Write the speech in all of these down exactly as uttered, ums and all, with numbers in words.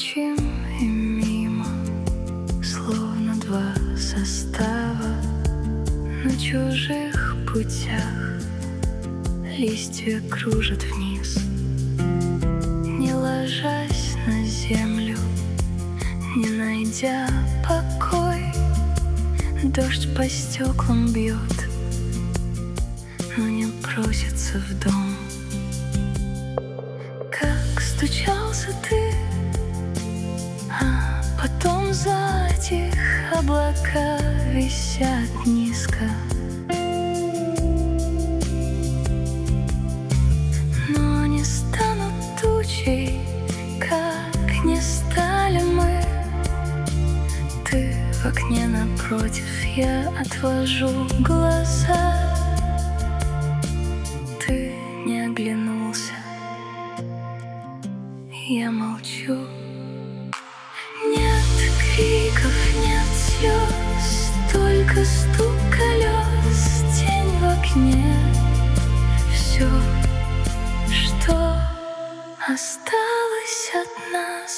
молчим и мимо, словно два состава на чужих путях. Листья кружат вниз, не ложась на землю, не найдя покой. Дождь по стеклам бьет, но не просится в дом. Как стучался ты, а потом затих. Облака висят низко, но не станут тучей, как не стали мы. Ты в окне напротив, я отвожу глаза. Ты не оглянулся, я молчу. Нет криков, нет слез, только стук колес, тень в окне. Все, что осталось от нас.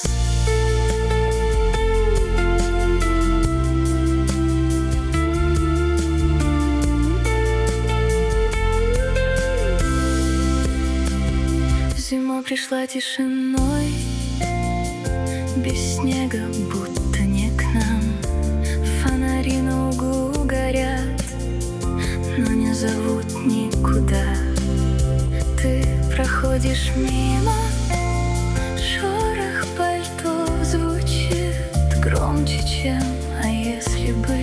Зима пришла тишиной, без снега, будто не к нам. Фонари на углу горят, но не зовут никуда. Ты проходишь мимо, шорох пальто звучит громче, чем «а если бы».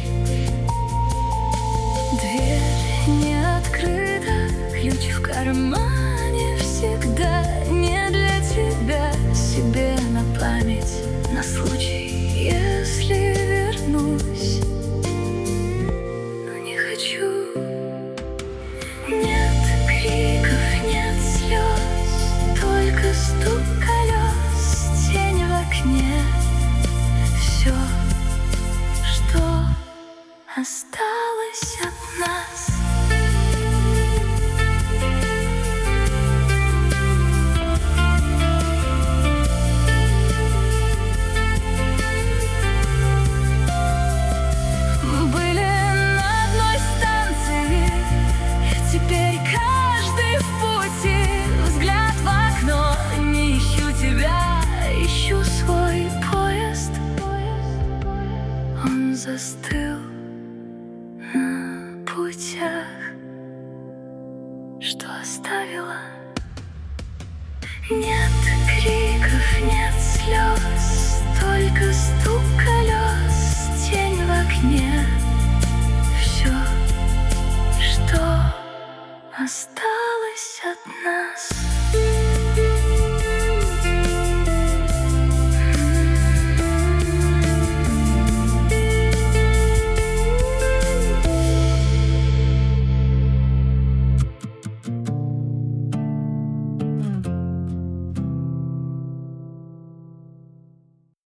Дверь не открыта, ключ в кармане всегда. Не для тебя, себе на память, на случай, если вернусь. Но не хочу. Нет криков, нет слез, только стук колес, тень в окне. Все, что осталось от нас. Теперь каждый в пути, взгляд в окно. Не ищу тебя, ищу свой поезд. Он застыл на путях, что оставила. Нет криков, нет слез, только стук колес, тень в окне. Все, что осталось от нас.